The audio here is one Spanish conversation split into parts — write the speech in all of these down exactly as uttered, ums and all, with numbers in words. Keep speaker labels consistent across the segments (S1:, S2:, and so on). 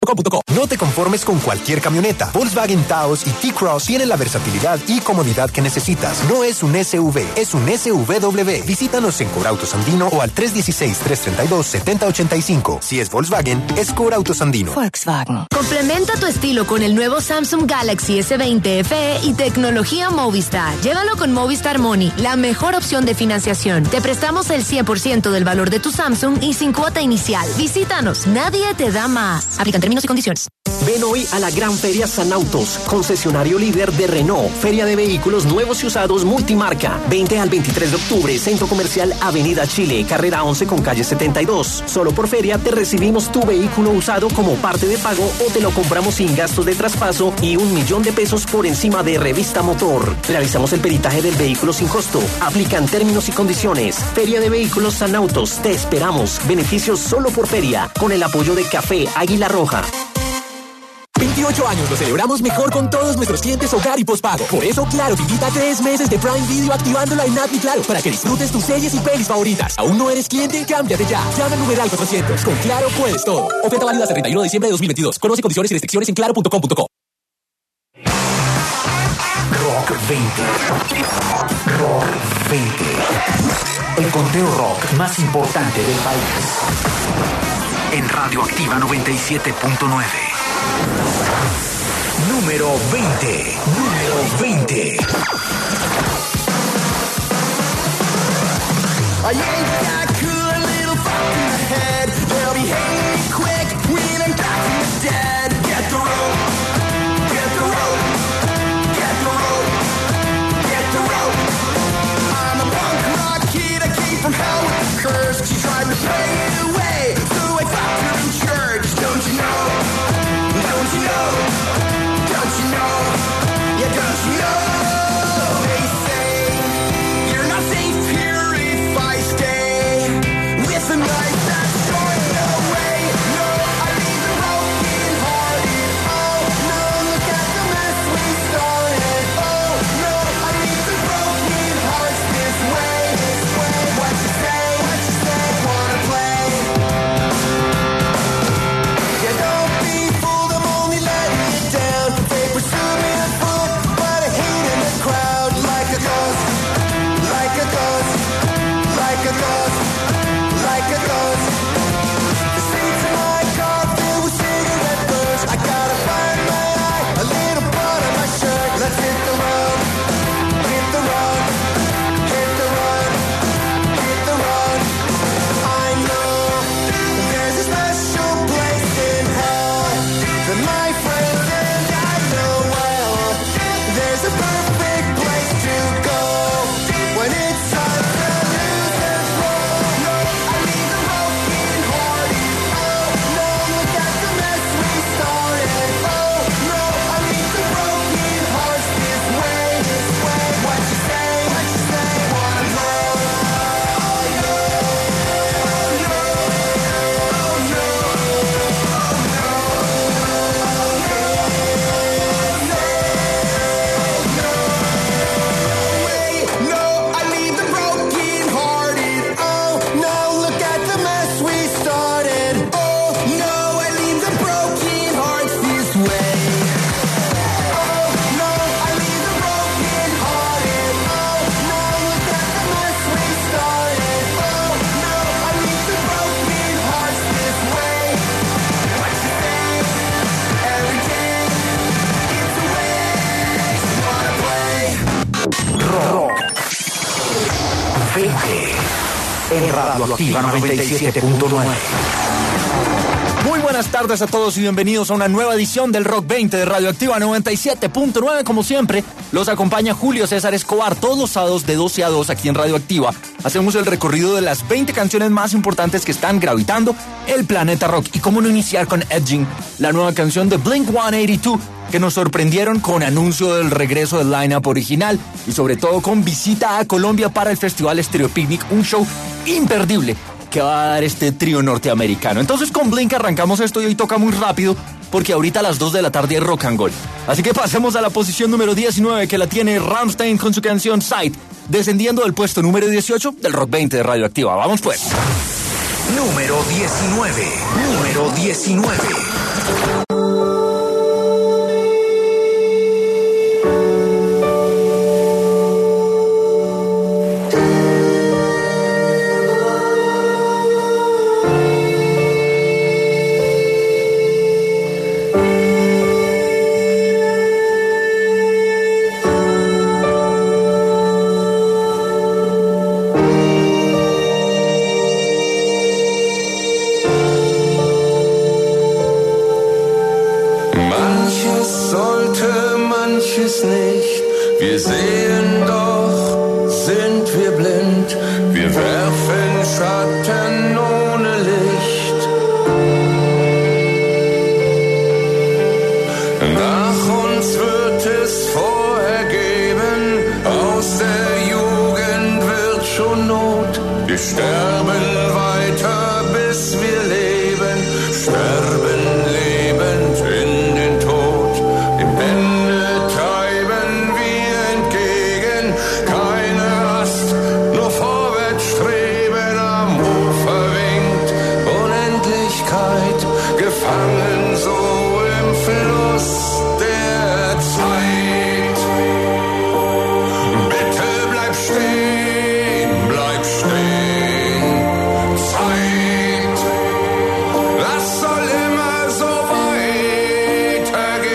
S1: com punto co. No te conformes con cualquier camioneta. Volkswagen Taos y T-Cross tienen la versatilidad y comodidad que necesitas. No es un S U V, es un S U V. Visítanos en Corautos Andino o al tres uno seis, tres tres dos, siete cero ocho cinco. Si es Volkswagen, es Corautos Andino.
S2: Volkswagen.
S3: Complementa tu estilo con el nuevo Samsung Galaxy S veinte F E y tecnología Movistar. Llévalo con Movistar Money, la mejor opción de financiación. Te prestamos el cien por ciento del valor de tu Samsung y sin cuota inicial. Visítanos, nadie te da más. Aplican términos y condiciones.
S4: Ven hoy a la Gran Feria San Autos, concesionario líder de Renault, feria de vehículos nuevos y usados multimarca. veinte al veintitrés de octubre, Centro Comercial Avenida Chile, carrera once con calle setenta y dos. Solo por feria te recibimos tu vehículo usado como parte de pago o te lo compramos sin gastos de traspaso y un millón de pesos por encima de revista motor. Realizamos el peritaje del vehículo sin costo. Aplican términos y condiciones. Feria de Vehículos San Autos. Te esperamos. Beneficios solo por feria. Con el apoyo de Café Águila Roja.
S5: veintiocho años lo celebramos mejor con todos nuestros clientes hogar y pospago. Por eso, Claro te invita a tres meses de Prime Video activándola en App y Claro para que disfrutes tus series y pelis favoritas. ¿Aún no eres cliente? Cámbiate ya. Llama al numeral cuatrocientos. Con Claro puedes todo. Oferta válida hasta el treinta y uno de diciembre de dos mil veintidós. Conoce condiciones y restricciones en claro punto com punto co.
S6: Rock veinte. Rock veinte. El conteo rock más importante del país. En Radioactiva noventa y siete punto nueve. Número veinte. Número veinte.
S7: I ain't that cool, a little fuck in the head. They'll be hating me quick when I'm back from the dead. Get the rope, get the rope, get the rope, get the rope. I'm a punk rock kid, I came from hell with the curse. She tried to pay it away, so I fucked her in church. Don't you know? Don't you know? Don't you know? Yeah, don't you know? They say you're not safe here if I stay with a knife that's short. No way, no, I leave the broken hearted. Oh no, look at the mess we started. Oh no, I leave the broken hearts this way, this way. What you say, what you say, wanna play? Yeah, don't be fooled, I'm only letting you down. They pursue me on foot, but I hate in the crowd. Like a ghost, like a ghost, like a ghost, like a ghost. The seats in my car filled with cigarette burns. I gotta find my eye, a little blood on my shirt. Let's hit the road, hit the road, hit the road, hit the road. I know there's a special place in hell that my friends and I know well. There's a perfect place to go when it's time to lose control. No, I leave the broken hearted. Oh no, look at the mess we started. Oh no, I leave the broken hearts this way, this way. What you say, what you say, wanna play? Oh no, oh no, oh no, no, I leave the broken hearted. Oh no, look at the mess we started. Oh no, I leave the broken hearts this way. Oh no, I leave the broken hearted. Oh no, look at the mess we started. Oh no, I leave the broken hearts this way. What you say every day? It's a waste. Wanna play?
S6: Rock veinte. En Radioactiva noventa y siete punto nueve.
S8: Muy buenas tardes a todos y bienvenidos a una nueva edición del Rock veinte de Radioactiva noventa y siete punto nueve. Como siempre, los acompaña Julio César Escobar todos los sábados de doce a dos aquí en Radioactiva. Hacemos el recorrido de las veinte canciones más importantes que están gravitando el planeta rock. Y cómo no iniciar con Edging, la nueva canción de Blink ciento ochenta y dos, que nos sorprendieron con anuncio del regreso del line-up original y sobre todo con visita a Colombia para el Festival Stereo Picnic, un show imperdible que va a dar este trío norteamericano. Entonces con Blink arrancamos esto y hoy toca muy rápido porque ahorita a las dos de la tarde es Rock and Gold. Así que pasemos a la posición número diecinueve, que la tiene Rammstein con su canción Sight, descendiendo del puesto número dieciocho del Rock veinte de Radioactiva. Vamos pues.
S6: Número diecinueve. Número diecinueve.
S2: heute manches nicht. Wir sehen doch, sind wir blind. Wir werfen Schatten ohne Licht. Nach uns wird es vorher geben. Aus der Jugend wird schon Not. Wir sterben weiter, bis wir leben. Sterben lebend in den Tod. Dem Ende treiben wir entgegen. Keine Rast, nur vorwärts streben. Am Ufer winkt Unendlichkeit. Gefangen so im Fluss der Zeit. Bitte bleib stehen, bleib stehen. Zeit, das soll immer so weitergehen.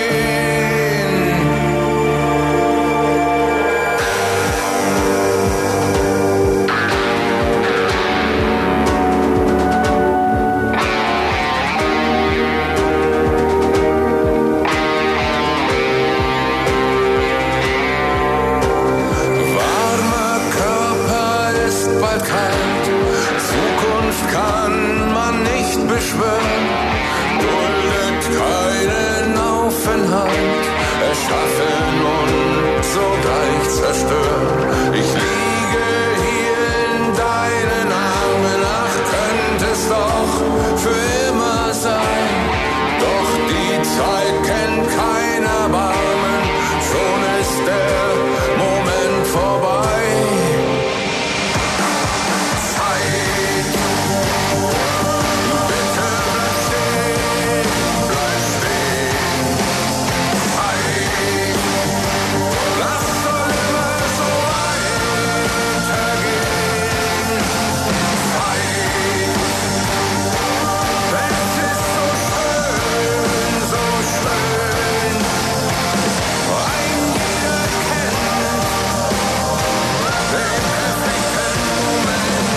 S2: Warmer Körper ist bald kalt. Zukunft kann man nicht beschwören. Duldet keinen Aufenthalt. Erschaffen und sogleich zerstören. Ich liege hier in deinen Armen. Ach, könnte es doch für immer sein. Doch die Zeit kennt kein Erbarmen. Schon ist der Moment vorbei. Zeit, bitte bleib stehen, bleib stehen. Zeit, das soll immer so weitergehen. Zeit, es ist so schön, so schön. Ein jeder kennt den perfekten Moment.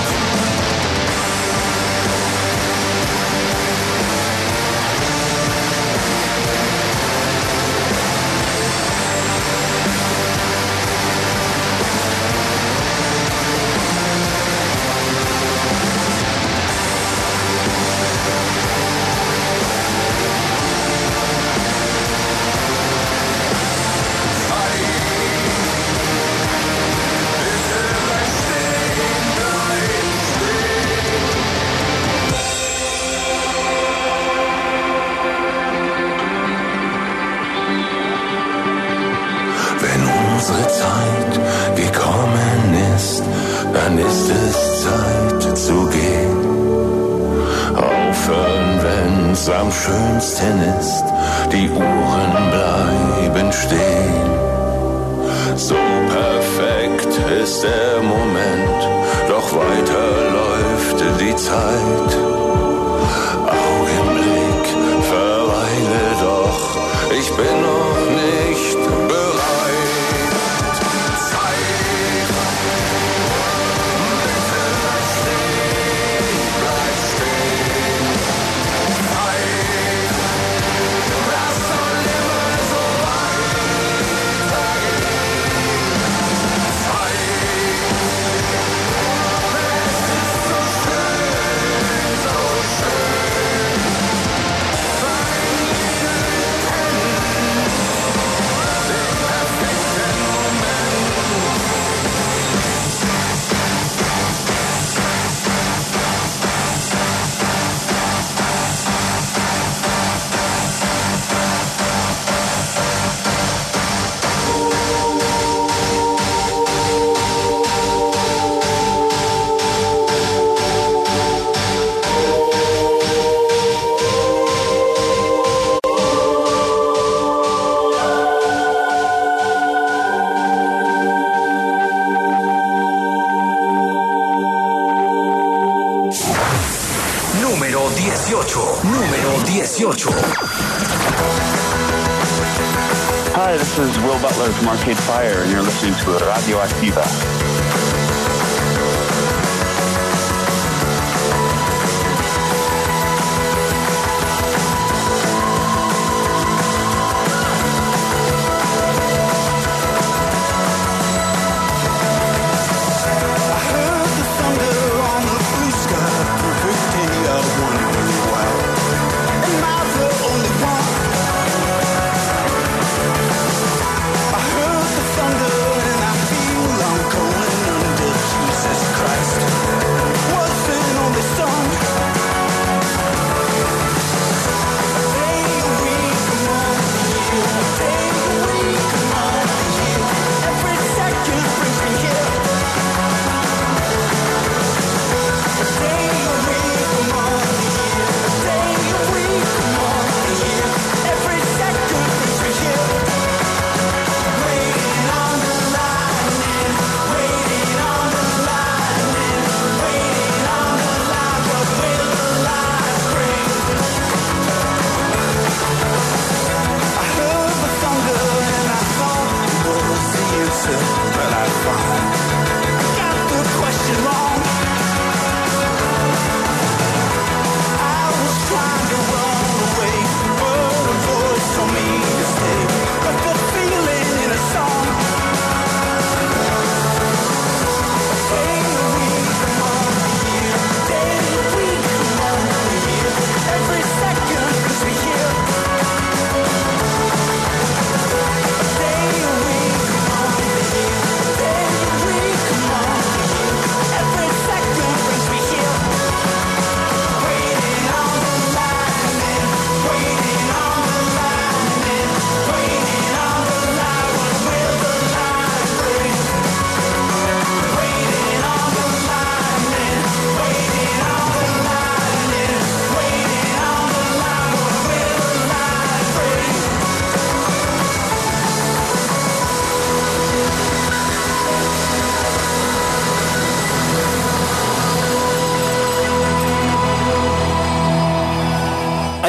S2: Wenn unsere Zeit gekommen ist, dann ist es Zeit zu gehen. Aufhören, wenn's am schönsten ist, die Uhren bleiben stehen. So perfekt ist der Moment, doch weiter läuft die Zeit. Augenblick, verweile doch, ich bin noch nicht bereit. Zeit, bitte bleib stehen, bleib stehen. Zeit, das soll immer so weitergehen. Zeit, es ist so schön, so schön. Ein jeder kennt den perfekten Moment.
S6: Número dieciocho. Número dieciocho.
S9: Hi, this is Will Butler from Arcade Fire, and you're listening to Radio Activa.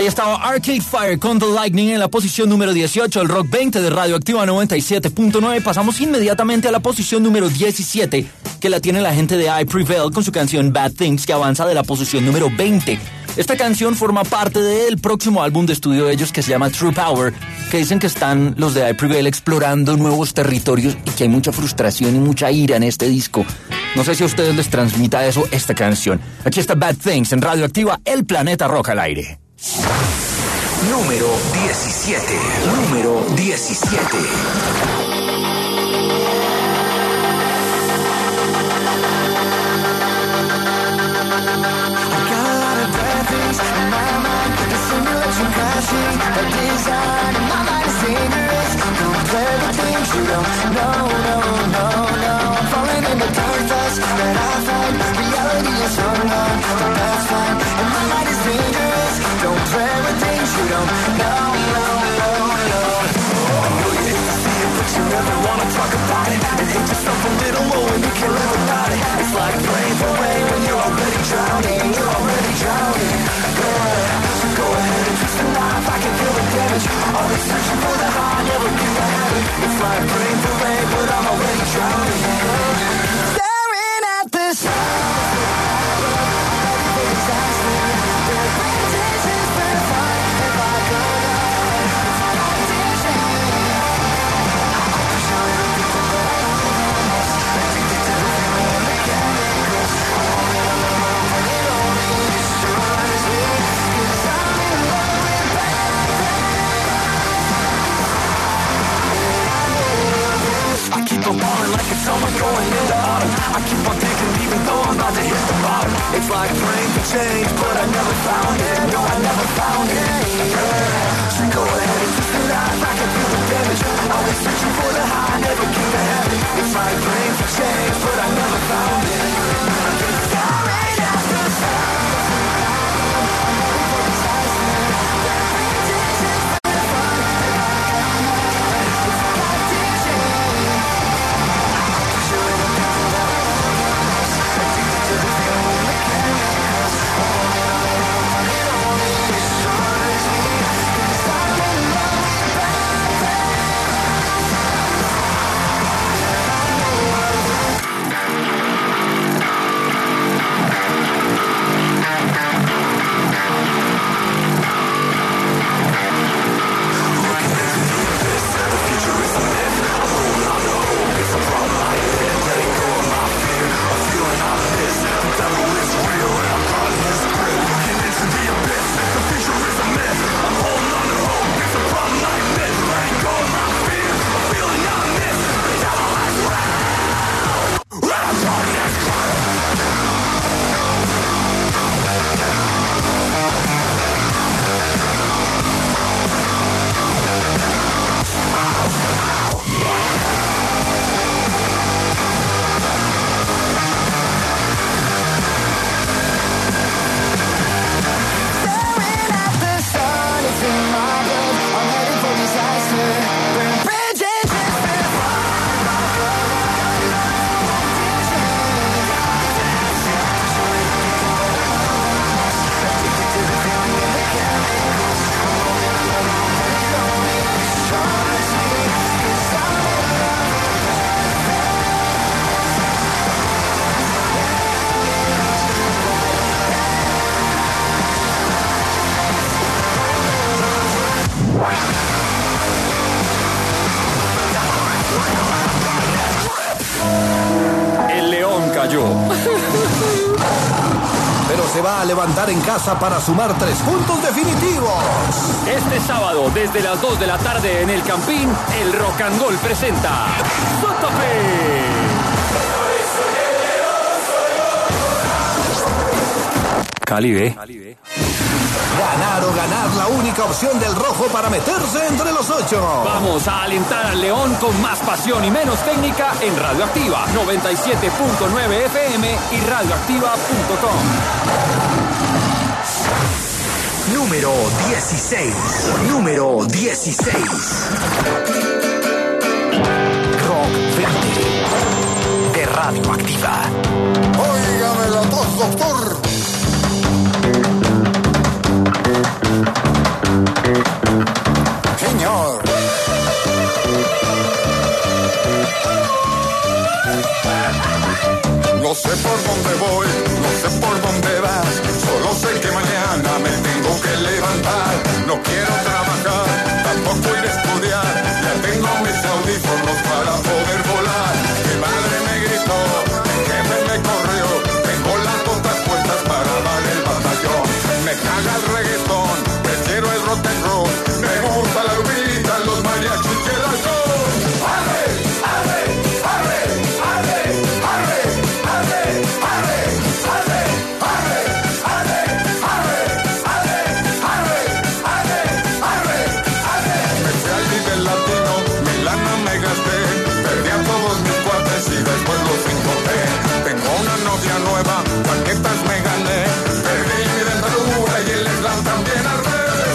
S8: Ahí estaba Arcade Fire con The Lightning en la posición número dieciocho, el Rock veinte de Radioactiva noventa y siete punto nueve. Pasamos inmediatamente a la posición número diecisiete, que la tiene la gente de I Prevail con su canción Bad Things, que avanza de la posición número veinte. Esta canción forma parte del próximo álbum de estudio de ellos, que se llama True Power, que dicen que están los de I Prevail explorando nuevos territorios y que hay mucha frustración y mucha ira en este disco. No sé si a ustedes les transmita eso esta canción. Aquí está Bad Things en Radioactiva, el planeta rock al aire.
S6: Número diecisiete. Número diecisiete.
S7: It's like praying for change, but I never found it. No, I never found it. Yeah. So go ahead and twist the life. I can feel the damage. Always searching for the high, never get to have it. It's like praying for change, but I never found it. Staring at the sun.
S10: Pero se va a levantar en casa para sumar tres puntos definitivos.
S11: Este sábado, desde las dos de la tarde en el Campín, el Rock and Roll presenta ¡Sótope! Cali B.
S10: Ganar o ganar, la única opción del rojo para meterse entre los ocho.
S11: Vamos a alentar al León con más pasión y menos técnica en Radioactiva noventa y siete punto nueve F M y radioactiva punto com.
S6: Número dieciséis. Número dieciséis. Rock veinte de Radioactiva.
S10: Óigame la tos, doctor.
S2: latino. Me gusta la lupita, los mariachis y el alcohol. ¡Arre, arre, arre, arre, arre, arre, arre, arre, arre, arre, arre, arre, arre, arre, arre, arre! Me fui al Vive Latino, mi lana me gasté, perdí a todos mis cuates y después los encontré. Tengo una novia nueva, paquetas me gané, perdí mi dentadura y el slam también arre.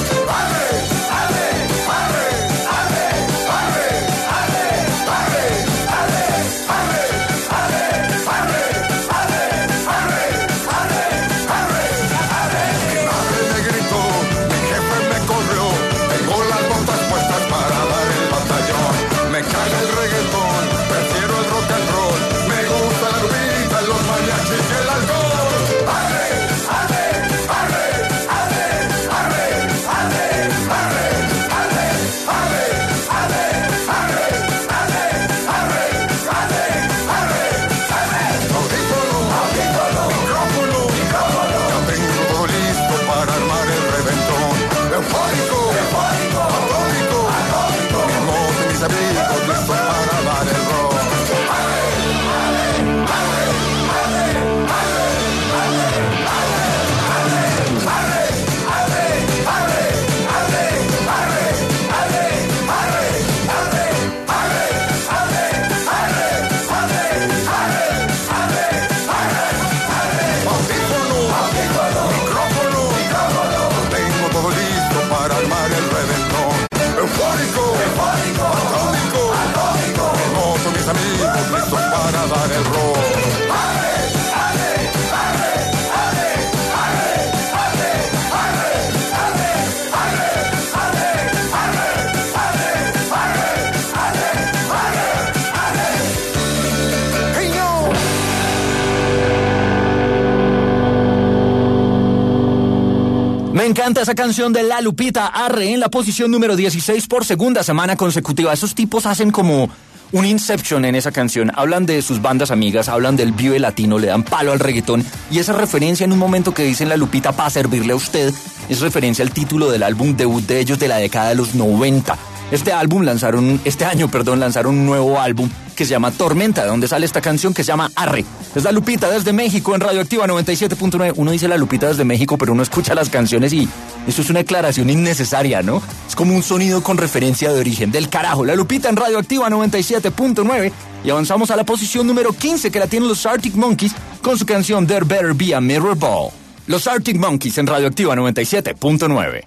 S8: Me encanta esa canción de La Lupita, Arre, en la posición número dieciséis por segunda semana consecutiva. Esos tipos hacen como un Inception en esa canción. Hablan de sus bandas amigas, hablan del Vive Latino, le dan palo al reggaetón. Y esa referencia en un momento que dicen La Lupita para servirle a usted, es referencia al título del álbum debut de ellos de la década de los noventa. Este álbum lanzaron, este año, perdón, lanzaron un nuevo álbum que se llama Tormenta, de donde sale esta canción que se llama Arre. Es La Lupita desde México en Radioactiva noventa y siete punto nueve. Uno dice La Lupita desde México, pero uno escucha las canciones y eso es una declaración innecesaria, ¿no? Es como un sonido con referencia de origen del carajo. La Lupita en Radioactiva noventa y siete punto nueve. Y avanzamos a la posición número quince, que la tienen los Arctic Monkeys con su canción There Better Be a Mirror Ball. Los Arctic Monkeys en Radioactiva noventa y siete punto nueve.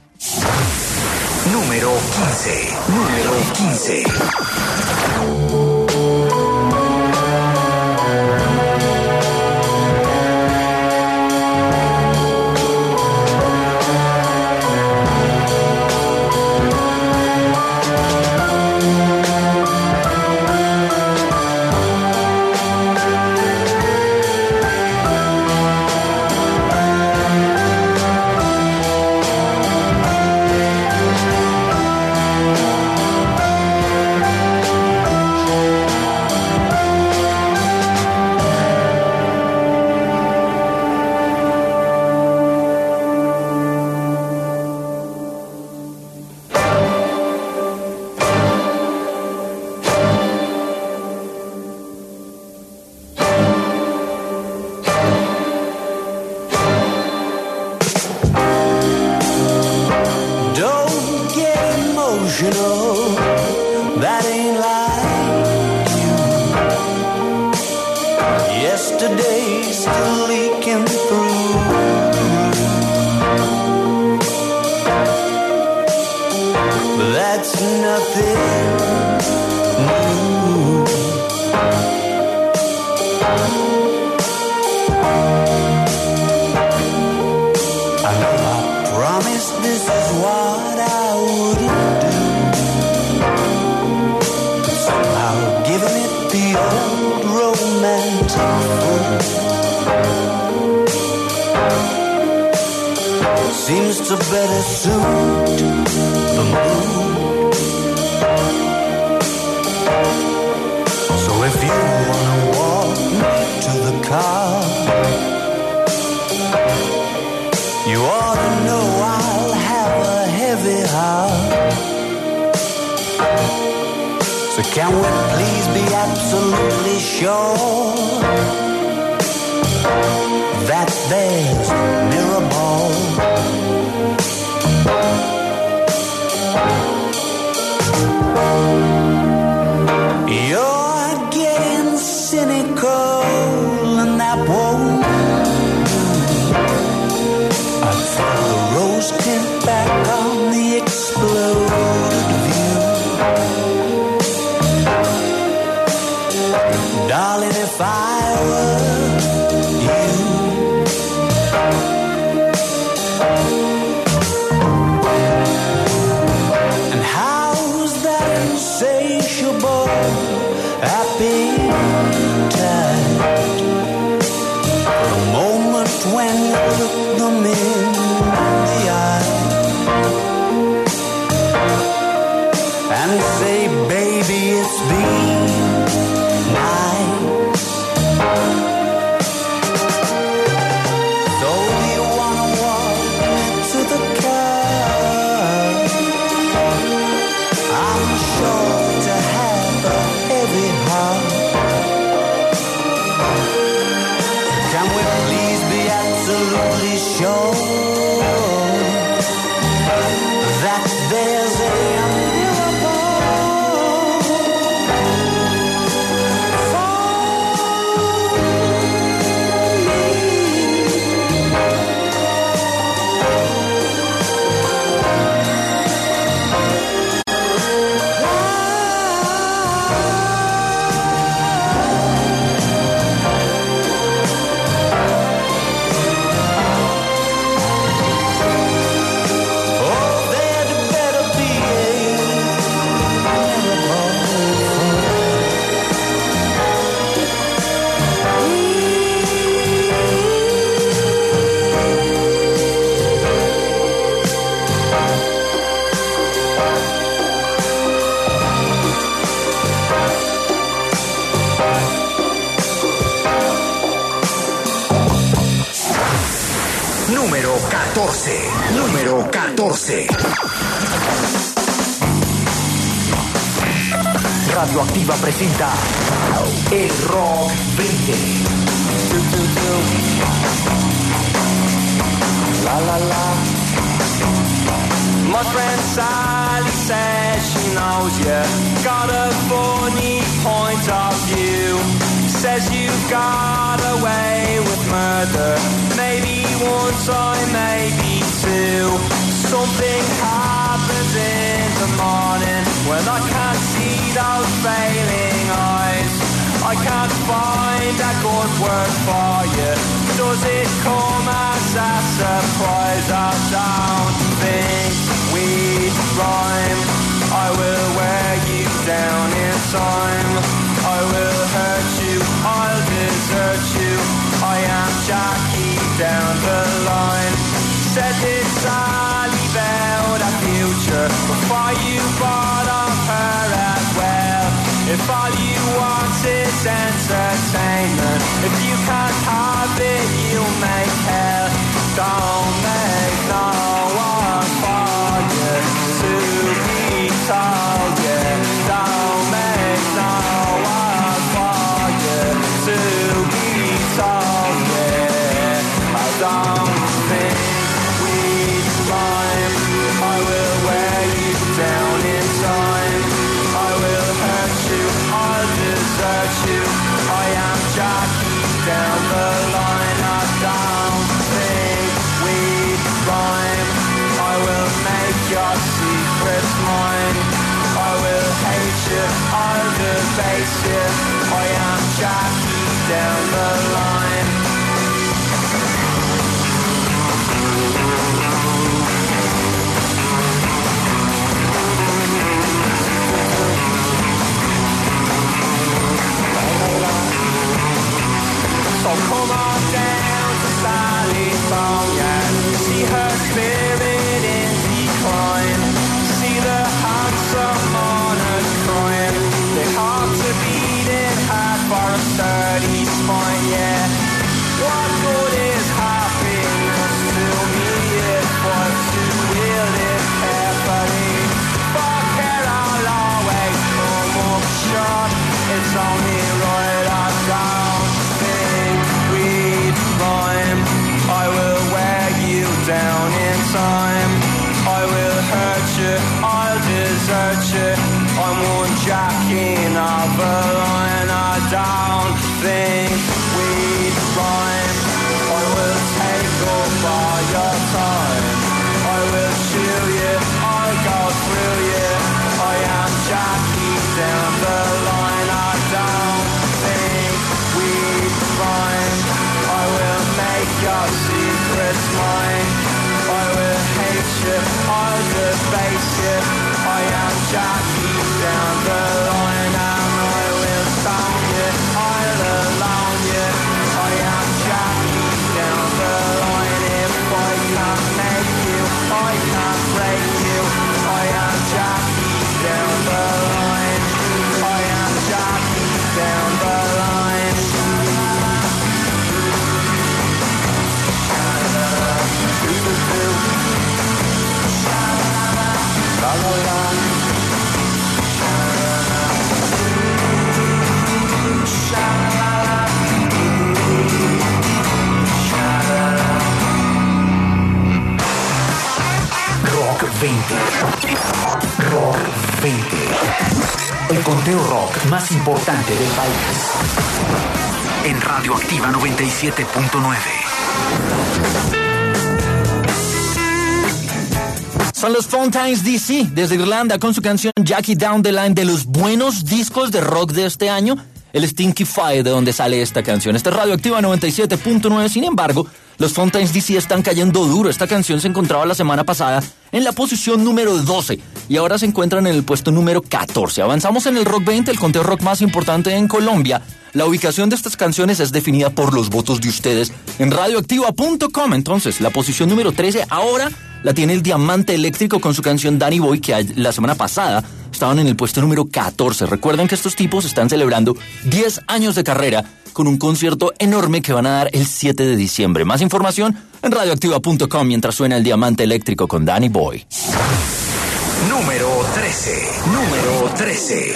S6: Número quince. Número quince.
S7: Seems to better suit the mood. So if you wanna walk me to the car, you ought to know I'll have a heavy heart. So can we please be absolutely sure that there's mirror ball? You're getting cynical and that won't do. I throw the rose tint back on the exploded view. Darling, if I were you, and how's that insatiable appetite? The moment when you look them in the eye and say, baby, it's been nice. So you wanna walk to the car? I'm sure to have a heavy heart. Can we please be absolutely sure that there's a
S6: Número catorce. Número catorce. Radioactiva presenta el Rock veinte.
S7: La la la.
S12: My friend Sally says she knows you got a funny point of view. Says you got away with murder, maybe one time, maybe two. Something happens in the morning when I can't see those failing eyes. I can't find a good word for you. Does it come as a surprise? I don't think we'd rhyme. I will wear you down in time. I will hurt you, I'll desert you. I am Jackie down the line. Said this Sally about a future before you bought off her as well. If all you want is entertainment, if you can't have it, you'll make hell. Don't make no one for you to be told, yeah. Don't make no one for you to be told, yeah. I don't think we'd rhyme. I will wear you down in time. I will hurt you, I'll desert you. I am Jackie down the line. I don't think we'd rhyme. I will make your secrets mine. I will hate you, I'll debase you. I am Jackie down the line. So come on down to Sally's Boneyard. See her spirit in decline. See the handsome mourners crying. They have to beat it hard for a sturdy spine, yeah. searching. I'm one jacking of a line. I don't think we'd rhyme. I will take up all your time. I will shoot you, I'll go through you. I am Jackie down the line. I don't think we'd rhyme. I will make your secrets mine. I will hate you, I'll debase you. I am Jackie down the line, and I will stone you, I'll alone you. I am Jackie down the line. If I can't make you, I can't break you. I am Jackie down the line. I am Jackie down the line. La la la.
S6: Rock veinte. Rock veinte. El conteo rock más importante del país. En Radioactiva noventa y siete punto nueve.
S8: Son los Fountains D C desde Irlanda con su canción Jackie Down the Line, de los buenos discos de rock de este año. El Stinky Fire, de donde sale esta canción. Esta es Radioactiva noventa y siete punto nueve. Sin embargo, los Fountains D C están cayendo duro. Esta canción se encontraba la semana pasada en la posición número doce y ahora se encuentran en el puesto número catorce. Avanzamos en el Rock veinte, el conteo rock más importante en Colombia. La ubicación de estas canciones es definida por los votos de ustedes en radioactiva punto com. Entonces, la posición número trece ahora la tiene el Diamante Eléctrico con su canción Danny Boy, que la semana pasada estaban en el puesto número catorce. Recuerden que estos tipos están celebrando diez años de carrera con un concierto enorme que van a dar el siete de diciembre. Más información en radioactiva punto com mientras suena el Diamante Eléctrico con Danny Boy.
S6: Número trece. Número trece.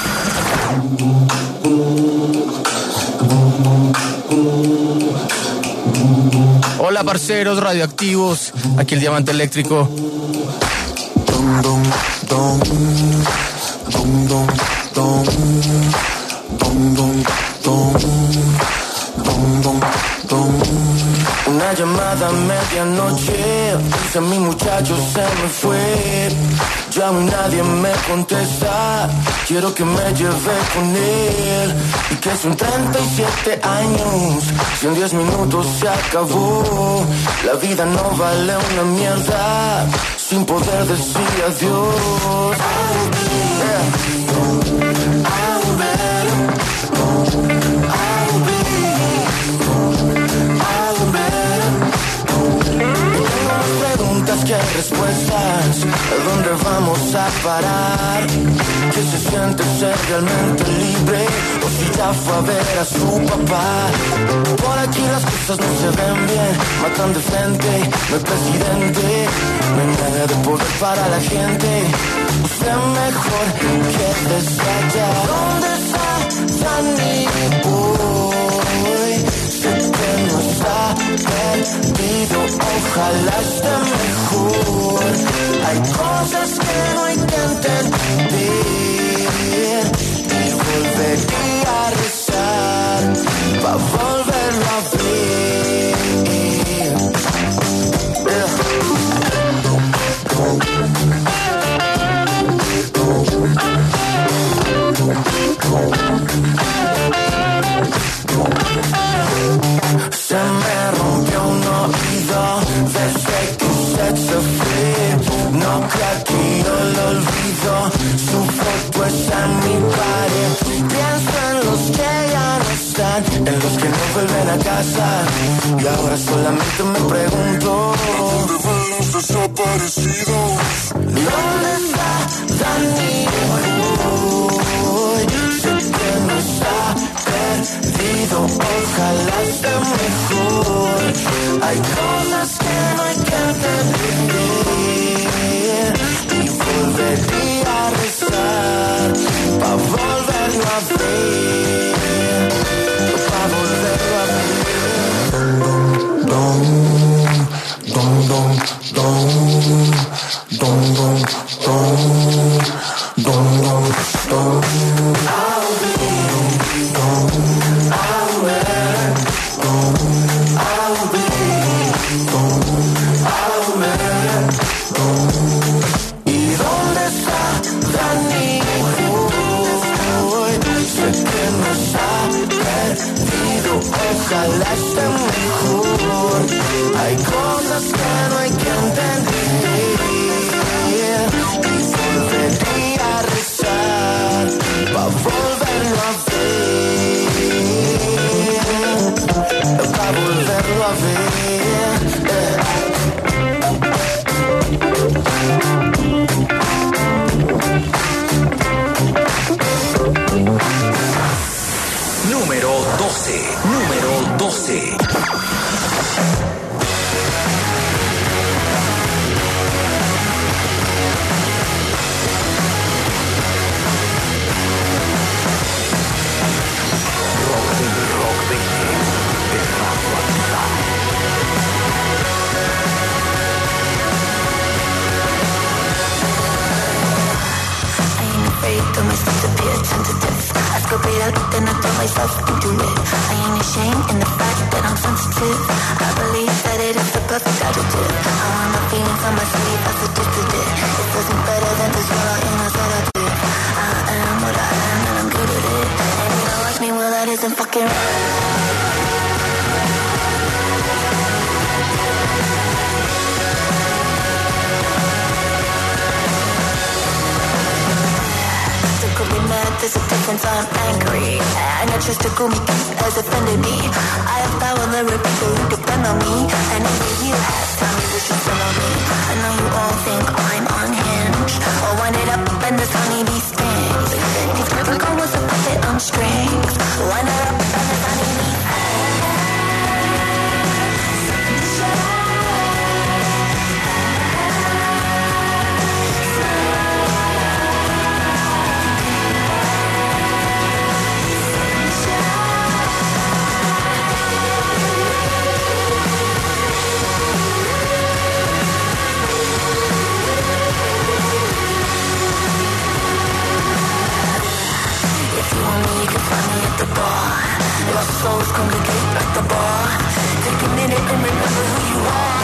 S13: Hola parceros radioactivos, aquí el Diamante Eléctrico. Dum, dum, dum, dum, dum, dum, dum, dum, dum, dum, dum, dum.
S7: Una llamada a medianoche, dice mi muchacho se me fue. Llamo y nadie me contesta, quiero que me lleve con él. Y que son treinta y siete años, si en diez minutos se acabó. La vida no vale una mierda, sin poder decir adiós. I'll be, I'll be, I'll be. Tengo más preguntas que respuestas. ¿A dónde vamos a parar? ¿Qué se siente ser realmente libre? O si ya fue a ver a su papá. Por aquí las cosas no se ven bien. Matan de frente, no hay presidente. No hay nada de poder para la gente. Usted mejor quédese allá. ¿Dónde está Danny Boy? Sé que no está perdido, ojalá esté mejor. Hay cosas que no hay que entender y volvería a rezar para volverlo a ver. Se me rompió un oído desde que usted se fue. No creo que yo lo olvido, su foto está en mi pared. Pienso en los que ya no están, en los que no vuelven a casa. Y ahora solamente me pregunto, ¿dónde van los desaparecidos? ¿Dónde está Danny Boy? Sé que no está perdido, ojalá esté mejor. Hay cosas que no hay que entender y volvería a rezar para volverlo a ver, para volverlo a ver. Dum, dum, dum, dum, dum, dum, dum. ¿Y dónde está Dani? Sé que nos ha perdido, ojalá esté mejor. Hay cosas que no hay que entender y volvería a rezar pa' volverlo a ver, pa' volverlo a ver.
S6: Número doce. Número doce.
S14: To myself to be attentive. I scope it out, then I turn myself into it. I ain't ashamed in the fact that I'm sensitive. I believe that it is the perfect adjective. I want my feelings on my sleeve, I suggested it. It doesn't better than to swallow in a sedative. I am what I am and I'm good at it. And you don't like me, well that isn't fucking right. There's a difference, I'm angry. And I trust to call me has offended me. I have power, there are people who depend on me. And only you have time to wish you still on me. I know you all think I'm unhinged. I'll wind it up and this honeybee stings. These people come with a puppet on strings. Wind it up and this honeybee lost souls congregate at the bar. Take a minute and remember who you are.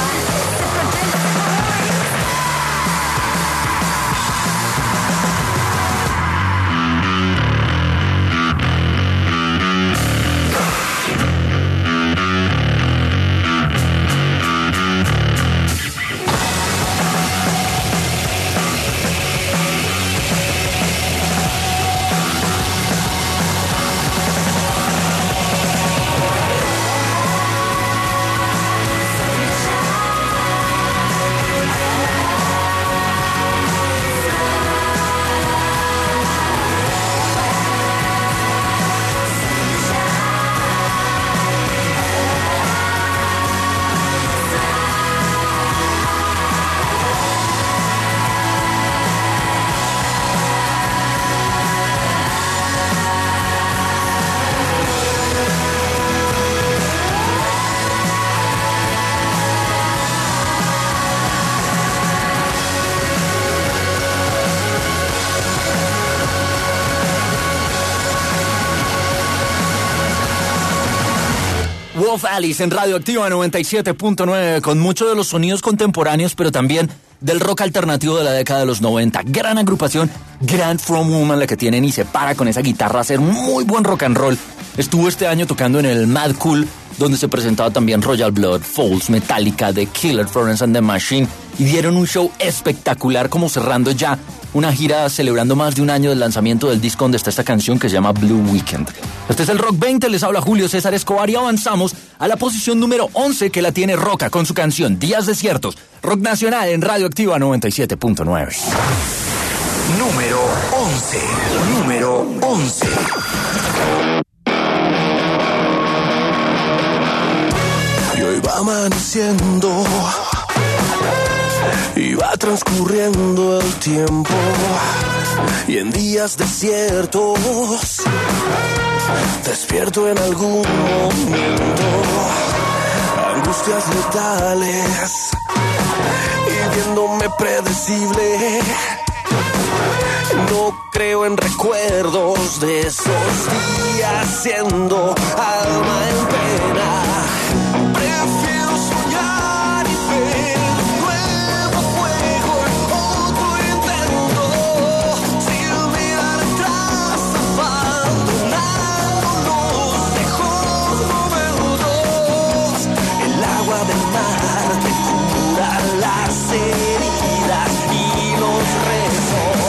S8: Wolf Alice en Radioactiva noventa y siete punto nueve, con muchos de los sonidos contemporáneos, pero también del rock alternativo de la década de los noventa. Gran agrupación, gran frontwoman la que tienen y se para con esa guitarra a hacer muy buen rock and roll. Estuvo este año tocando en el Mad Cool, donde se presentaba también Royal Blood, Falls, Metallica, The Killer, Florence and the Machine, y dieron un show espectacular, como cerrando ya una gira celebrando más de un año del lanzamiento del disco donde está esta canción que se llama Blue Weekend. Este es el Rock veinte, les habla Julio César Escobar y avanzamos a la posición número once, que la tiene Roca con su canción Días Desiertos, rock nacional en Radioactiva noventa y siete punto nueve.
S6: Número once. Número once.
S7: Y hoy va amaneciendo y va transcurriendo el tiempo, y en días desiertos despierto en algún momento, angustias letales y viéndome predecible,
S15: No creo en recuerdos de esos días siendo alma en pena. Prefiero soñar y ver un nuevo juego, otro intento, sin mirar atrás, abandonando los viejos momentos. El agua del mar te cura las heridas y los rezos.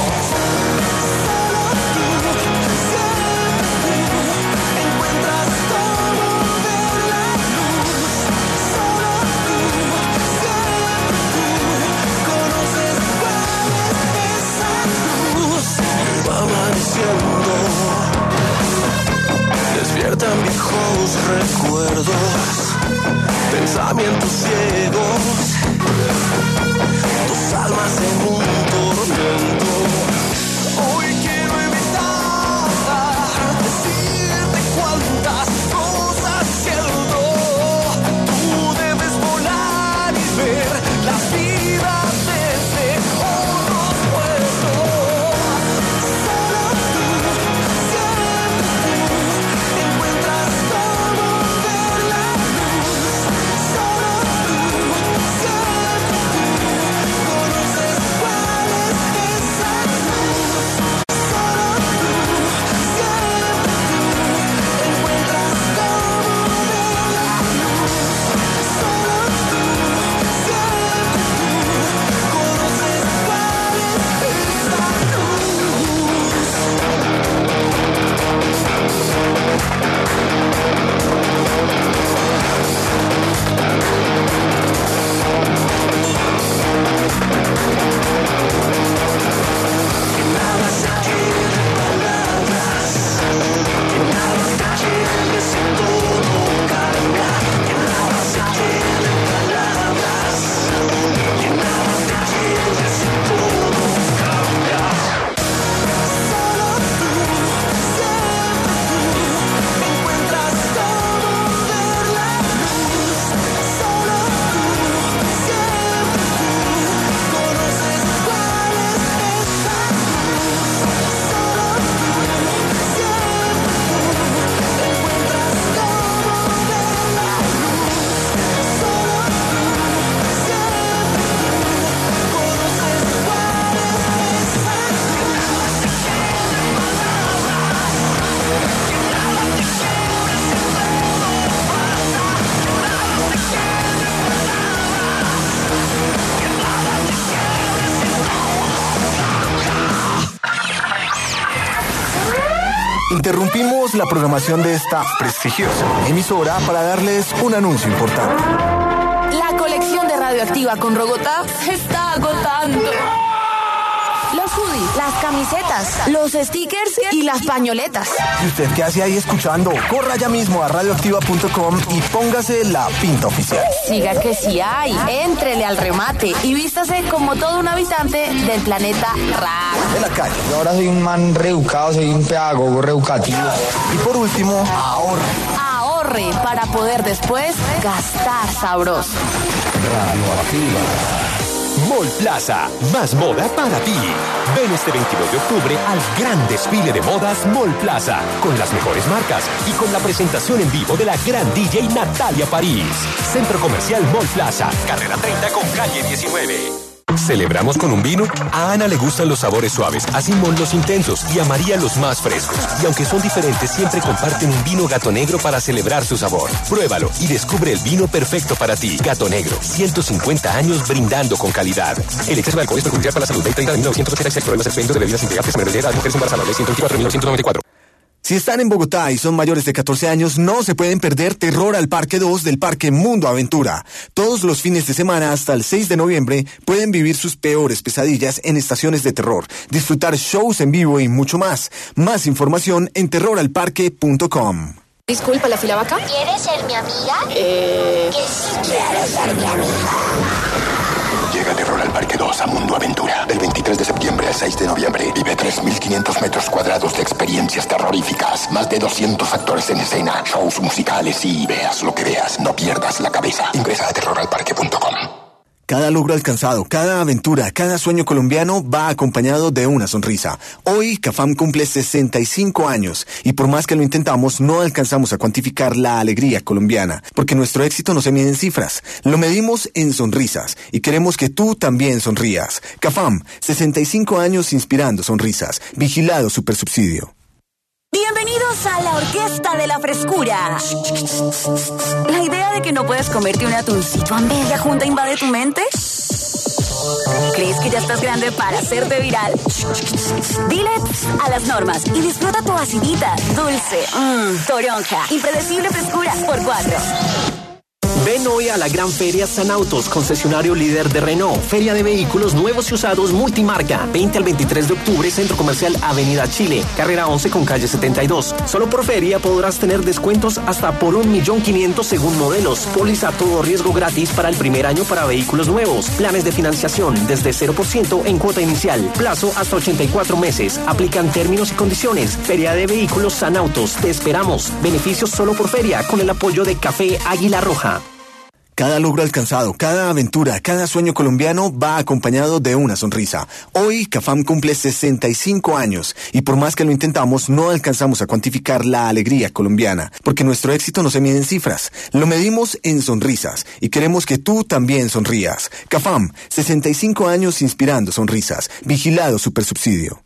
S15: Amaneciendo, despiertan viejos recuerdos, pensamientos ciegos, tus almas en un tormento. Hoy quiero evitar decirte cuántas cosas siento. Tú debes volar y ver la vida desde otros puertos.
S10: Interrumpimos la programación de esta prestigiosa emisora para darles un anuncio importante.
S3: La colección de Radioactiva con Rogotá se está agotando. Los hoodies, las camisetas, los stickers y las pañoletas.
S10: ¿Y usted qué hace ahí escuchando? Corra ya mismo a radioactiva punto com y póngase la pinta oficial.
S3: Siga que sí hay, éntrele al remate y vístase como todo un habitante del planeta Rack.
S10: De la calle.
S16: Yo ahora soy un man reeducado, soy un pedagogo reeducativo.
S10: Y por último, ahorre.
S3: Ahorre para poder después gastar sabroso.
S17: Radioactiva. Mall Plaza, más moda para ti. Ven este veintidós de octubre al gran desfile de modas Mall Plaza, con las mejores marcas y con la presentación en vivo de la gran D J Natalia París. Centro Comercial Mall Plaza, carrera treinta con calle diecinueve. ¿Celebramos con un vino? A Ana le gustan los sabores suaves, a Simón los intensos y a María los más frescos. Y aunque son diferentes, siempre comparten un vino Gato Negro para celebrar su sabor. Pruébalo y descubre el vino perfecto para ti. Gato Negro, ciento cincuenta años brindando con calidad. El exceso de alcohol es perjudicial para la salud. Ley treinta de mil novecientos ochenta y seis, problemas expendios de bebidas embriagantes, menores de edad, mujeres embarazadas. Ley ciento veinticuatro de mil novecientos noventa y cuatro.
S10: Si están en Bogotá y son mayores de catorce años, no se pueden perder Terror al Parque dos del Parque Mundo Aventura. Todos los fines de semana hasta el seis de noviembre pueden vivir sus peores pesadillas en estaciones de terror, disfrutar shows en vivo y mucho más. Más información en terror al parque punto com.
S3: Disculpa, ¿la fila va acá?
S14: ¿Quieres ser mi amiga?
S3: Eh...
S14: Que sí quiero ser mi amiga.
S18: Llega Terror al Parque dos a Mundo Aventura. Del veintitrés de septiembre al seis de noviembre. Vive tres mil quinientos metros cuadrados de experiencias terroríficas. Más de doscientos actores en escena. Shows musicales y veas lo que veas. No pierdas la cabeza. Ingresa a terror al parque punto com.
S10: Cada logro alcanzado, cada aventura, cada sueño colombiano va acompañado de una sonrisa. Hoy, Cafam cumple sesenta y cinco años y por más que lo intentamos, no alcanzamos a cuantificar la alegría colombiana, porque nuestro éxito no se mide en cifras, lo medimos en sonrisas y queremos que tú también sonrías. Cafam, sesenta y cinco años inspirando sonrisas. Vigilado Supersubsidio.
S19: Bienvenidos a la Orquesta de la Frescura. ¿La idea de que no puedes comerte un atuncito a media junta invade tu mente? ¿Crees que ya estás grande para hacerte viral? Dile a las normas y disfruta tu acidita, dulce, mmm, toronja, impredecible frescura por cuatro.
S4: Ven hoy a la Gran Feria San Autos, concesionario líder de Renault. Feria de vehículos nuevos y usados multimarca. veinte al veintitrés de octubre, Centro Comercial Avenida Chile, carrera once con calle setenta y dos. Solo por feria podrás tener descuentos hasta por un millón quinientos según modelos. Póliza todo riesgo gratis para el primer año para vehículos nuevos. Planes de financiación desde cero por ciento en cuota inicial. Plazo hasta ochenta y cuatro meses. Aplican términos y condiciones. Feria de vehículos San Autos. Te esperamos. Beneficios solo por feria con el apoyo de Café Águila Roja.
S10: Cada logro alcanzado, cada aventura, cada sueño colombiano va acompañado de una sonrisa. Hoy, Cafam cumple sesenta y cinco años y por más que lo intentamos, no alcanzamos a cuantificar la alegría colombiana, porque nuestro éxito no se mide en cifras, lo medimos en sonrisas y queremos que tú también sonrías. Cafam, sesenta y cinco años inspirando sonrisas. Vigilado Supersubsidio.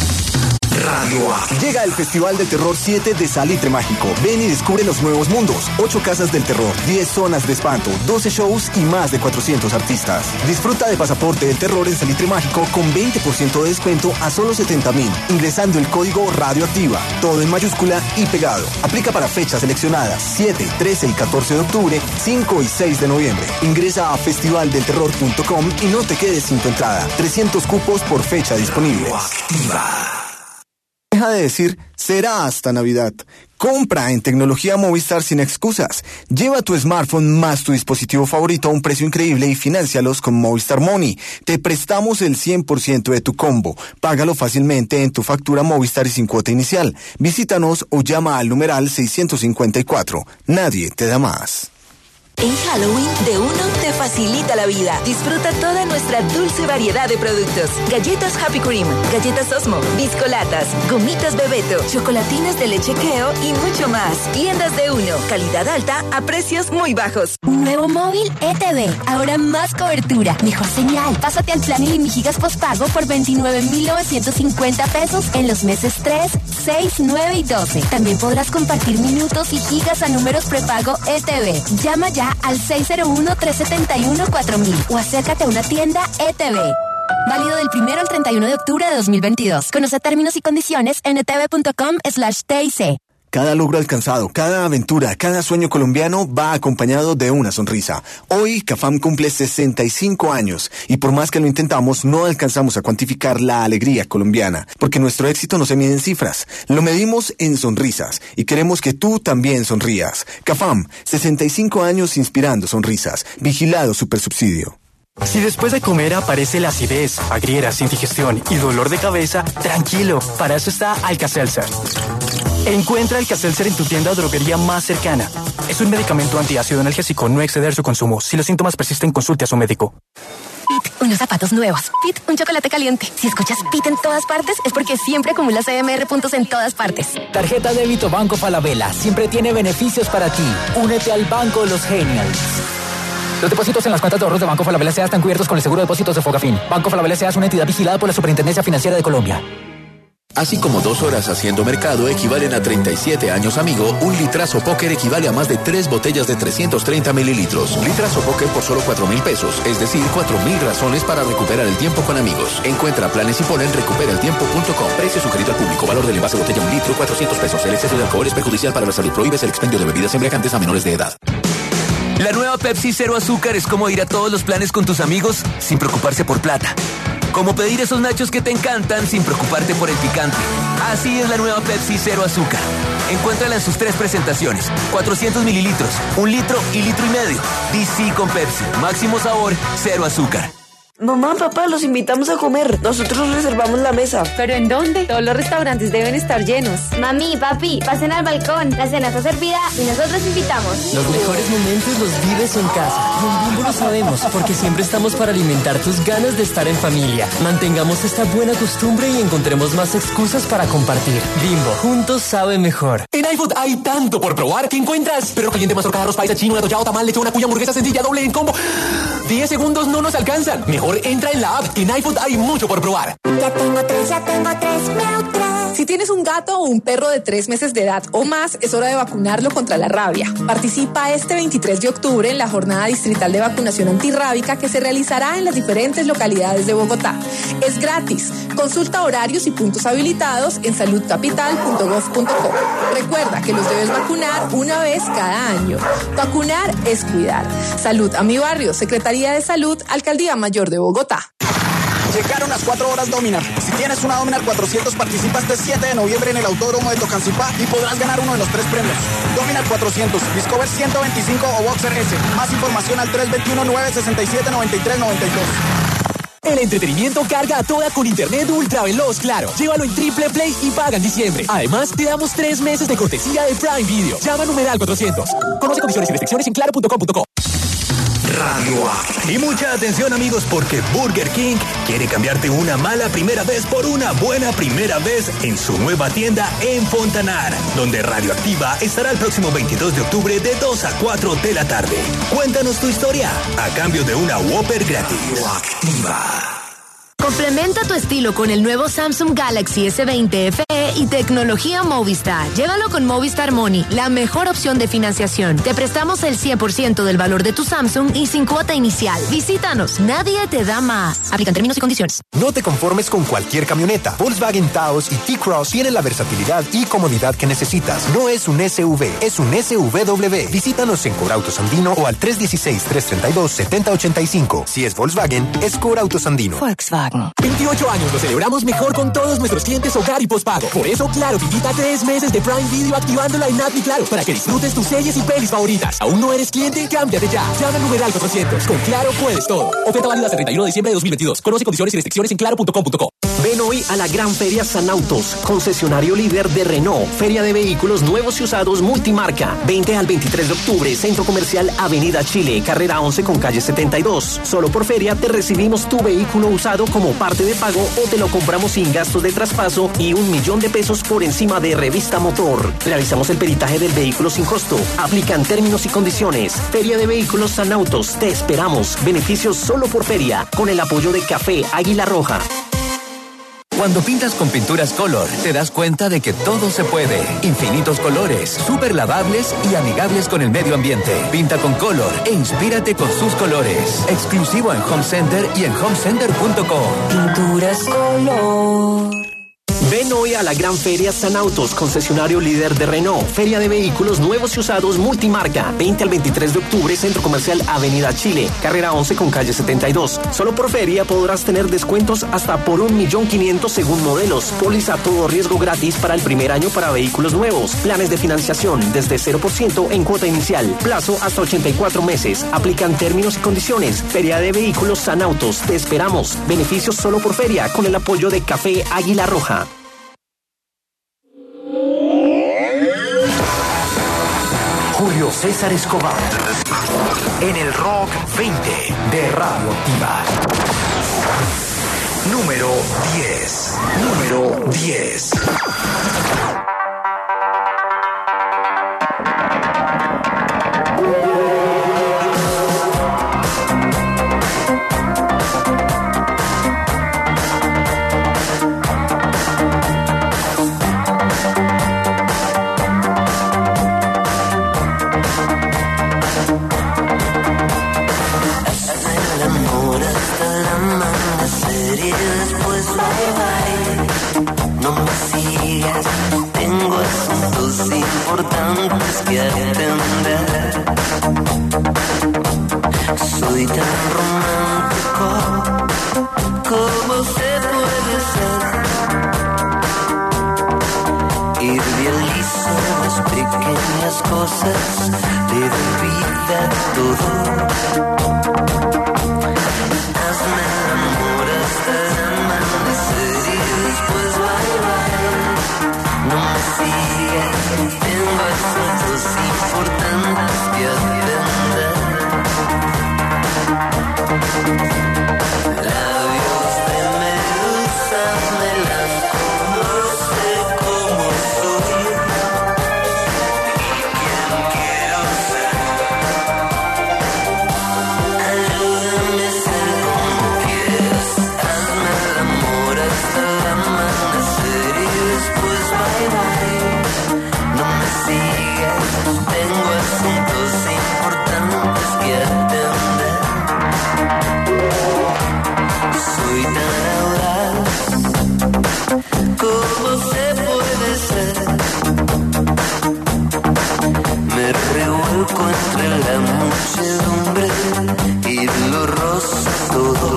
S6: Radio A.
S10: Llega el Festival del Terror siete de Salitre Mágico. Ven y descubre los nuevos mundos. ocho casas del terror, diez zonas de espanto, doce shows y más de cuatrocientos artistas. Disfruta de Pasaporte del Terror en Salitre Mágico con veinte por ciento de descuento a solo setenta mil, ingresando el código Radioactiva. Todo en mayúscula y pegado. Aplica para fechas seleccionadas siete, trece y catorce de octubre, cinco y seis de noviembre. Ingresa a festival del terror punto com y no te quedes sin tu entrada. trescientos cupos por fecha disponibles. Deja de decir, será hasta Navidad. Compra en Tecnología Movistar sin excusas. Lleva tu smartphone más tu dispositivo favorito a un precio increíble y financialos con Movistar Money. Te prestamos el cien por ciento de tu combo. Págalo fácilmente en tu factura Movistar y sin cuota inicial. Visítanos o llama al numeral seiscientos cincuenta y cuatro. Nadie te da más.
S19: En Halloween, De Uno te facilita la vida. Disfruta toda nuestra dulce variedad de productos. Galletas Happy Cream, galletas Osmo, biscolatas, gomitas Bebeto, chocolatinas de leche Keo y mucho más. Tiendas De Uno, calidad alta a precios muy bajos.
S3: Nuevo móvil E T V, ahora más cobertura, mejor señal. Pásate al plan Ilimigigas postpago por veintinueve mil novecientos cincuenta pesos en los meses tres, seis, nueve y doce. También podrás compartir minutos y gigas a números prepago E T V. Llama ya al seis cero uno, tres siete uno, cuatro mil o acércate a una tienda E T V. Válido del primero al treinta y uno de octubre de dos mil veintidós. Conoce términos y condiciones en etv.com slash TIC.
S10: Cada logro alcanzado, cada aventura, cada sueño colombiano va acompañado de una sonrisa. Hoy, Cafam cumple sesenta y cinco años y por más que lo intentamos, no alcanzamos a cuantificar la alegría colombiana, porque nuestro éxito no se mide en cifras, lo medimos en sonrisas y queremos que tú también sonrías. Cafam, sesenta y cinco años inspirando sonrisas. Vigilado Supersubsidio.
S20: Si después de comer aparece la acidez, agrieras, indigestión y dolor de cabeza, tranquilo, para eso está Alka-Seltzer. Encuentra Alka-Seltzer en tu tienda o droguería más cercana. Es un medicamento antiácido analgésico, no exceder su consumo. Si los síntomas persisten, consulte a su médico.
S3: Pit, unos zapatos nuevos. Pit, un chocolate caliente. Si escuchas Pit en todas partes, es porque siempre acumulas C M R puntos en todas partes.
S21: Tarjeta débito Banco Falabella siempre tiene beneficios para ti. Únete al Banco Los Genials. Los depósitos en las cuentas de ahorros de Banco Falabella S A están cubiertos con el seguro de depósitos de Fogafín. Banco Falabella S A es una entidad vigilada por la Superintendencia Financiera de Colombia.
S22: Así como dos horas haciendo mercado equivalen a treinta y siete años, amigo, un litrazo póker equivale a más de tres botellas de trescientos treinta mililitros. Litrazo póker por solo cuatro mil pesos, es decir, cuatro mil razones para recuperar el tiempo con amigos. Encuentra planes y pon en recupera el tiempo punto com. Precio sugerido al público. Valor del envase botella un litro, cuatrocientos pesos. El exceso de alcohol es perjudicial para la salud. Prohíbes el expendio de bebidas embriagantes a menores de edad.
S23: La nueva Pepsi Cero Azúcar es como ir a todos los planes con tus amigos sin preocuparse por plata. Como pedir esos nachos que te encantan sin preocuparte por el picante. Así es la nueva Pepsi Cero Azúcar. Encuéntrala en sus tres presentaciones. cuatrocientos mililitros, un litro y litro y medio. D C con Pepsi. Máximo sabor, cero azúcar.
S24: Mamá, papá, los invitamos a comer. Nosotros reservamos la mesa.
S25: ¿Pero en dónde? Todos los restaurantes deben estar llenos.
S26: Mami, papi, pasen al balcón. La cena está servida y nosotros invitamos.
S27: Los mejores momentos los vives en casa.
S1: En Bimbo lo sabemos, porque siempre estamos para alimentar tus ganas de estar en familia. Mantengamos esta buena costumbre y encontremos más excusas para compartir. Bimbo, juntos sabe mejor.
S17: En iFood hay tanto por probar que encuentras perro caliente, mazorca, arroz paisa, chino, atollado, tamal, lechón, una cuya, hamburguesa sencilla, doble en combo. diez segundos no nos alcanzan. Mejor entra en la app, que en iFood hay mucho por probar.
S2: Ya tengo tres, ya tengo tres, miau, tres. Si tienes un gato o un perro de tres meses de edad o más, es hora de vacunarlo contra la rabia. Participa este veintitrés de octubre en la jornada distrital de vacunación antirrábica que se realizará en las diferentes localidades de Bogotá. Es gratis. Consulta horarios y puntos habilitados en salud capital punto gov punto co. Recuerda que los debes vacunar una vez cada año. Vacunar es cuidar. Salud a mi barrio, Secretaría de Salud, Alcaldía Mayor de Bogotá.
S5: Llegaron las cuatro horas Dominar. Si tienes una Dominar cuatrocientos, participa este siete de noviembre en el Autódromo de Tocancipá y podrás ganar uno de los tres premios. Dominar cuatrocientos, Discover ciento veinticinco o Boxer S. Más información al tres dos uno, nueve seis siete, nueve tres nueve dos.
S17: El entretenimiento carga a toda con internet ultra veloz Claro. Llévalo en Triple Play y paga en diciembre. Además, te damos tres meses de cortesía de Prime Video. Llama a numeral cuatrocientos. Conoce condiciones y restricciones en claro punto com punto co.
S9: Radio A. Y mucha atención, amigos, porque Burger King quiere cambiarte una mala primera vez por una buena primera vez en su nueva tienda en Fontanar, donde Radioactiva estará el próximo veintidós de octubre de dos a cuatro de la tarde. Cuéntanos tu historia a cambio de una Whopper gratis. Radioactiva.
S3: Complementa tu estilo con el nuevo Samsung Galaxy S veinte F E y tecnología Movistar. Llévalo con Movistar Money, la mejor opción de financiación. Te prestamos el cien por ciento del valor de tu Samsung y sin cuota inicial. Visítanos, nadie te da más. Aplican términos y condiciones.
S11: No te conformes con cualquier camioneta. Volkswagen Taos y T-Cross tienen la versatilidad y comodidad que necesitas. No es un S U V, es un S U V W. Visítanos en Corautos Andino o al tres uno seis, tres tres dos, siete cero ocho cinco. Si es Volkswagen, es Corautos Andino.
S19: Volkswagen.
S17: veintiocho años lo celebramos mejor con todos nuestros clientes hogar y postpago. Por eso, Claro, te invita a tres meses de Prime Video activándola en App y Claro para que disfrutes tus series y pelis favoritas. ¿Aún no eres cliente? Cámbiate ya. Llama al numeral cuatrocientos. Con Claro puedes todo. Oferta válida hasta el treinta y uno de diciembre de dos mil veintidós. Conoce condiciones y restricciones en claro punto com punto co.
S4: Ven hoy a la Gran Feria San Autos, concesionario líder de Renault, feria de vehículos nuevos y usados multimarca. veinte al veintitrés de octubre, Centro Comercial Avenida Chile, carrera once con calle setenta y dos. Solo por feria te recibimos tu vehículo usado como parte de pago o te lo compramos sin gastos de traspaso y un millón de pesos por encima de Revista Motor. Realizamos el peritaje del vehículo sin costo. Aplican términos y condiciones. Feria de Vehículos San Autos. Te esperamos. Beneficios solo por feria. Con el apoyo de Café Águila Roja.
S23: Cuando pintas con pinturas Color, te das cuenta de que todo se puede. Infinitos colores, súper lavables y amigables con el medio ambiente. Pinta con Color e inspírate con sus colores. Exclusivo en Home Center y en home center punto com.
S2: Pinturas Color.
S4: Ven hoy a la Gran Feria San Autos, concesionario líder de Renault, feria de vehículos nuevos y usados multimarca, veinte al veintitrés de octubre, Centro Comercial Avenida Chile, carrera once con calle setenta y dos. Solo por feria podrás tener descuentos hasta por un millón quinientos según modelos, póliza todo riesgo gratis para el primer año para vehículos nuevos, planes de financiación desde cero por ciento en cuota inicial, plazo hasta ochenta y cuatro meses, aplican términos y condiciones. Feria de Vehículos San Autos, te esperamos. Beneficios solo por feria con el apoyo de Café Águila Roja.
S6: Julio César Escobar en el Rock veinte de Radioactiva. Número diez. Número diez.
S7: Tengo asuntos importantes que atender. Soy tan romántico como se puede ser. Idealizo las pequeñas cosas, le doy vida a todo. Hazme el amor hasta el amanecer y después bye bye. No me sigas, tengo asuntos importantes que atender. se puede ser. Me revuelco entre la muchedumbre y lo rozo todo.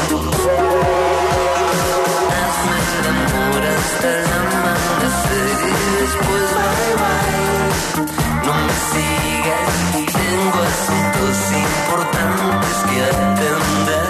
S7: Hazme el amor hasta el amanecer y después bye bye. No me sigas, tengo asuntos importantes que atender.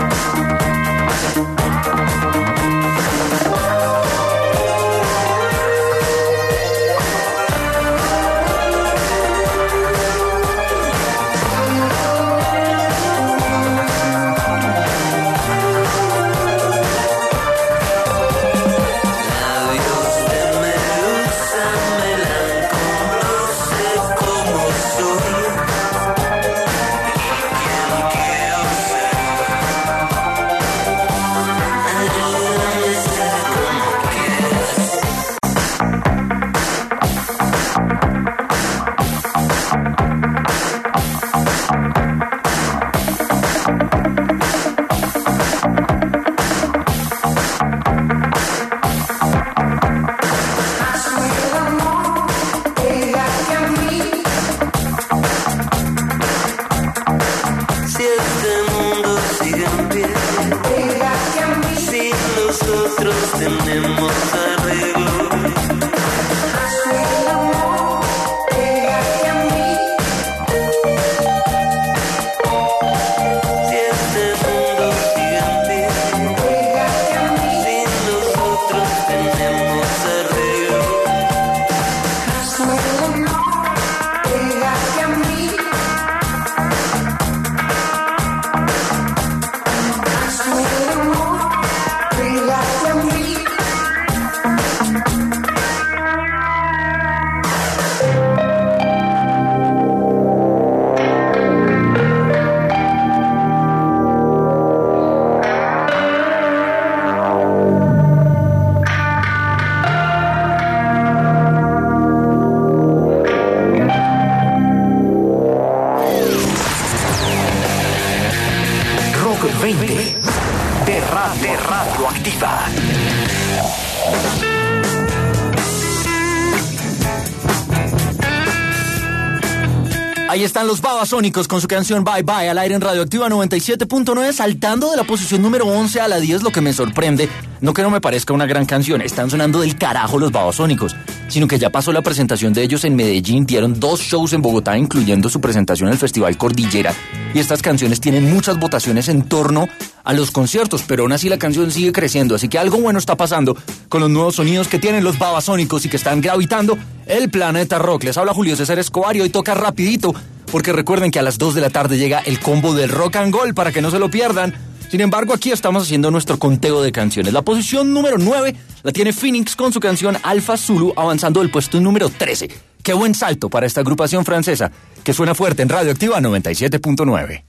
S8: Ahí están los Babasónicos con su canción Bye Bye al aire en Radioactiva noventa y siete punto nueve, saltando de la posición número once a la diez. Lo que me sorprende, no que no me parezca una gran canción, están sonando del carajo los Babasónicos, sino que ya pasó la presentación de ellos en Medellín, dieron dos shows en Bogotá, incluyendo su presentación en el Festival Cordillera, y estas canciones tienen muchas votaciones en torno a los conciertos, pero aún así la canción sigue creciendo, así que algo bueno está pasando con los nuevos sonidos que tienen los Babasónicos y que están gravitando el planeta rock. Les habla Julio César Escobar y hoy toca rapidito, porque recuerden que a las dos de la tarde llega el combo del Rock and Gold para que no se lo pierdan. Sin embargo, aquí estamos haciendo nuestro conteo de canciones. La posición número nueve la tiene Phoenix con su canción Alpha Zulu, avanzando del puesto número trece. Qué buen salto para esta agrupación francesa que suena fuerte en Radioactiva noventa y siete punto nueve.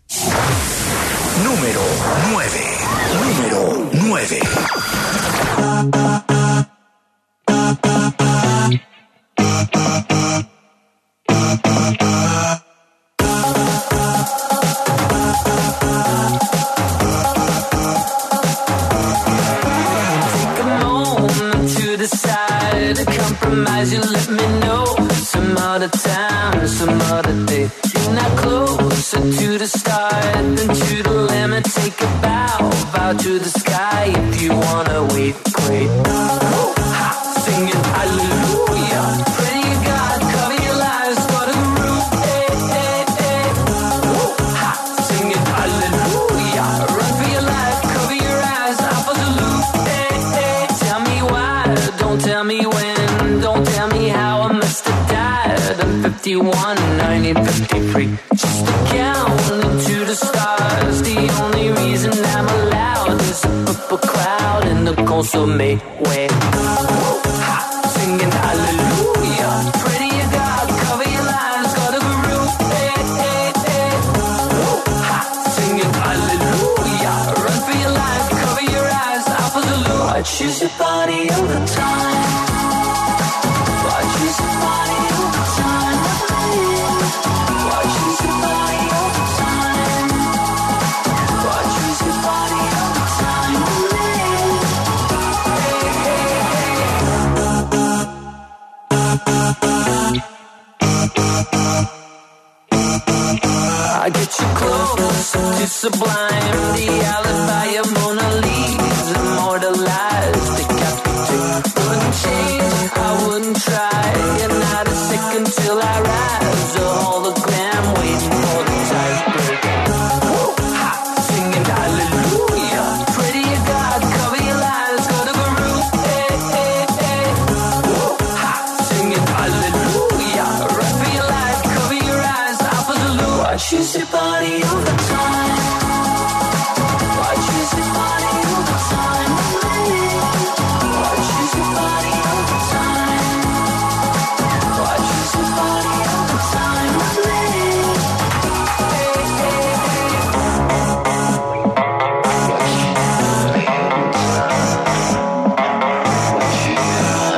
S6: Número nueve. Número nueve.
S7: Compromise, you let me know some other time, some other day. You're not closer to the start than to the limit. Take a bow, bow to the sky if you wanna wait, wait. Ha, singing hallelujah. Pray to God, cover your lives for the group. Hey, hey, hey. Ha, singing hallelujah. Run for your life, cover your eyes, out for the loop. Hey, hey. Tell me why, don't tell me when. Don't tell me how I must have died. I'm fifty-one, nineteen fifty-three. Just a count into the stars. The only reason I'm allowed is a purple cloud in the course of May. Way. Ha, singing hallelujah. Pray to your God, cover your lives, got a guru. Hey, hey, hey. Ha, singing hallelujah. Run for your life, cover your eyes, out for the loop. I choose your body over time. so close to sublime. The alibi of Mona Lisa, immortalized, decapitated. Wouldn't change, I wouldn't try. And not a second till I rise. A hologram waiting for the tiebreak. Ha, singing hallelujah. Pray to God, cover your lies, go to Guru. Hey, hey, hey. Ha, singing hallelujah. Run for your life, cover your eyes, Alpha Zulu. Watch you sip on your